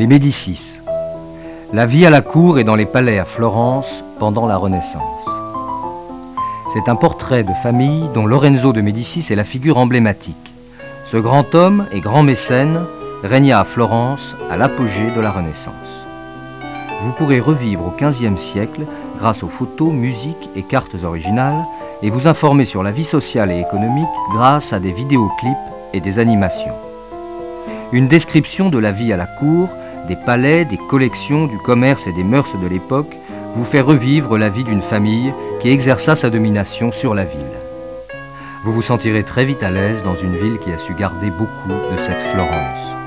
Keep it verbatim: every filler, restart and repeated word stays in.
Les Médicis. La vie à la cour et dans les palais à Florence pendant la Renaissance. C'est un portrait de famille dont Lorenzo de Médicis est la figure emblématique. Ce grand homme et grand mécène régna à Florence à l'apogée de la Renaissance. Vous pourrez revivre au quinzième siècle grâce aux photos, musiques et cartes originales et vous informer sur la vie sociale et économique grâce à des vidéoclips et des animations. Une description de la vie à la cour, des palais, des collections, du commerce et des mœurs de l'époque vous fait revivre la vie d'une famille qui exerça sa domination sur la ville. Vous vous sentirez très vite à l'aise dans une ville qui a su garder beaucoup de cette Florence.